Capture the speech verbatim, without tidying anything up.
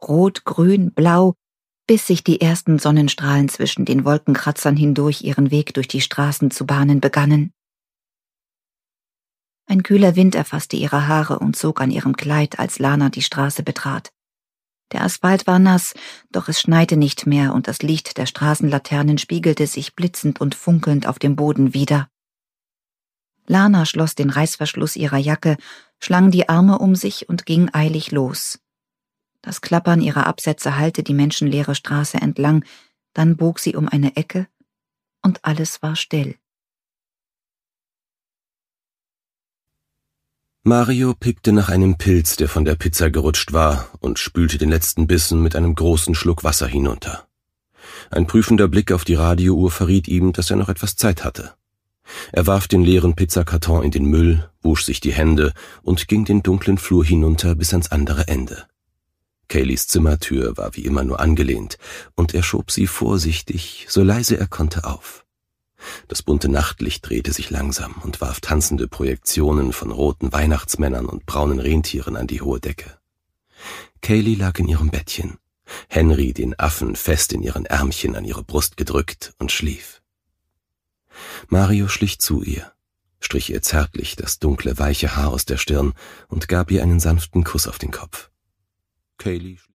rot, grün, blau, bis sich die ersten Sonnenstrahlen zwischen den Wolkenkratzern hindurch ihren Weg durch die Straßen zu bahnen begannen. Ein kühler Wind erfasste ihre Haare und zog an ihrem Kleid, als Lana die Straße betrat. Der Asphalt war nass, doch es schneite nicht mehr und das Licht der Straßenlaternen spiegelte sich blitzend und funkelnd auf dem Boden wider. Lana schloss den Reißverschluss ihrer Jacke, schlang die Arme um sich und ging eilig los. Das Klappern ihrer Absätze hallte die menschenleere Straße entlang, dann bog sie um eine Ecke und alles war still. Mario pickte nach einem Pilz, der von der Pizza gerutscht war, und spülte den letzten Bissen mit einem großen Schluck Wasser hinunter. Ein prüfender Blick auf die Radiouhr verriet ihm, dass er noch etwas Zeit hatte. Er warf den leeren Pizzakarton in den Müll, wusch sich die Hände und ging den dunklen Flur hinunter bis ans andere Ende. Kayleys Zimmertür war wie immer nur angelehnt, und er schob sie vorsichtig, so leise er konnte, auf. Das bunte Nachtlicht drehte sich langsam und warf tanzende Projektionen von roten Weihnachtsmännern und braunen Rentieren an die hohe Decke. Kaylee lag in ihrem Bettchen, Henry den Affen fest in ihren Ärmchen an ihre Brust gedrückt und schlief. Mario schlich zu ihr, strich ihr zärtlich das dunkle, weiche Haar aus der Stirn und gab ihr einen sanften Kuss auf den Kopf. Kaylee